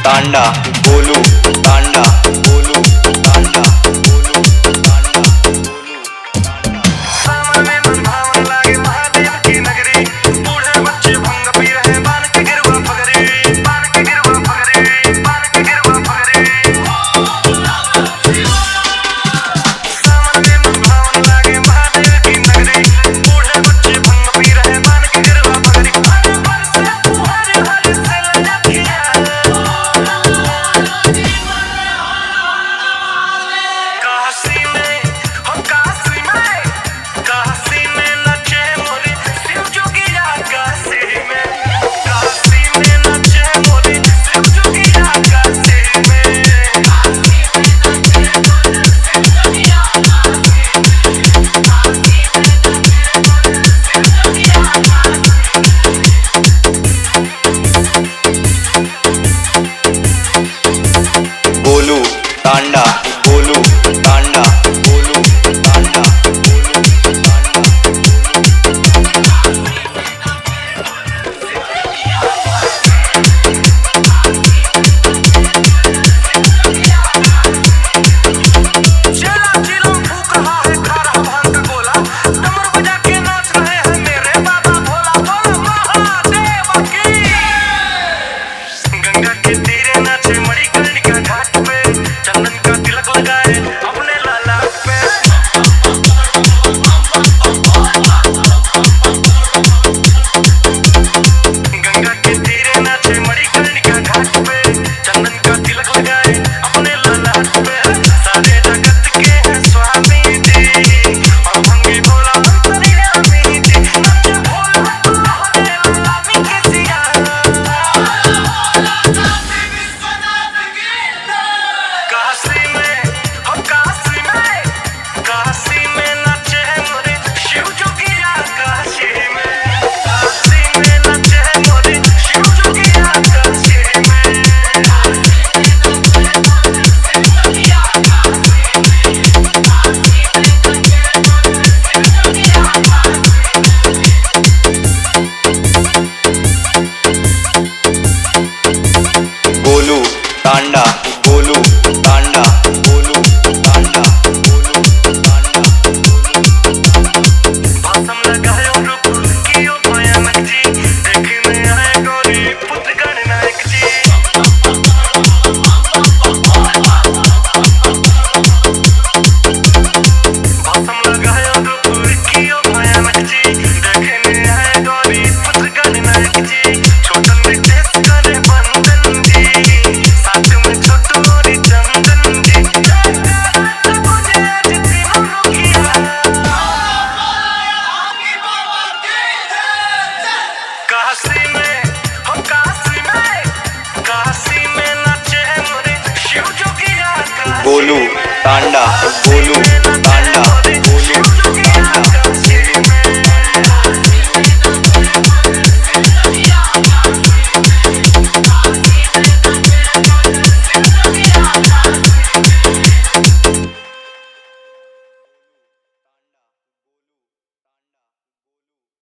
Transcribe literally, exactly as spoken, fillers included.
तांडा गोलू तांडा गोलू तांडा गोलू तांडा गोलू तांडा। सामने मन भावन लागे महादेव की नगरी, बूढ़े बच्चे भंग पी रहे बान के गिरवा पगड़ी, बान के गिरवा पगड़ी, बान के गिरवा पगड़ी। सामने मन भावन लागे महादेव की नगरी, बूढ़े बच्चे भंग पी रहे बान के गिरवा पगड़ी। अरे बरसे फुहारे हर से ललकिया, काशी में हो काशी में, काशी में नचे मोरे शिव जोगिया, काशी में, काशी में नचे मोरे शिव जोगिया, काशी में, गोलू तांडा गोलू तांडा गोलू तांडा गोलू तांडा चला चिलम फूक रहा है खा रहा भांग का गोला, डमरू बजा के नाच रहे हैं मेरे बाबा भोला, बोलो महादेव की। गंगा के तीरे नाचे मणिकर्णिका घाट पे, चंदन का तिलक लगाए अपने लाला पे। गंगा के तीरे नाचे मणिकर्णिका घाट पे, चंदन का तिलक लगाए अपने लाला पे। सारे जगत के हैं स्वामी जी, और भंगी भोला अंतर्यामी जी। नचे भोला महादेव स्वामी के सिया, काशी में हो काशी में, काशी में नचे मोरे शिव जोगिया, काशी में, काशी में नचे मोरे शिव जोगिया, काशी में। गोलू तांडा गोलू तांडा गोलू तांडा गोलू तांडा भाषम लगायो रूप कियो भयानक जी, देखने आए गौरी पुत्र गणनायक जी। भाषम लगायो रूप कियो भयानक जी, देखने आए गौरी पुत्र गणनायक जी। छोटन रितेश करे बंदन जी, साथ में छोटू और चंदन जी। मुझे आज तीनों रोकिया, काशी में हो काशी में, काशी में नचे मोरे शिव जोगिया, काशी गोलू में, तांडा काशी गोलू में नचे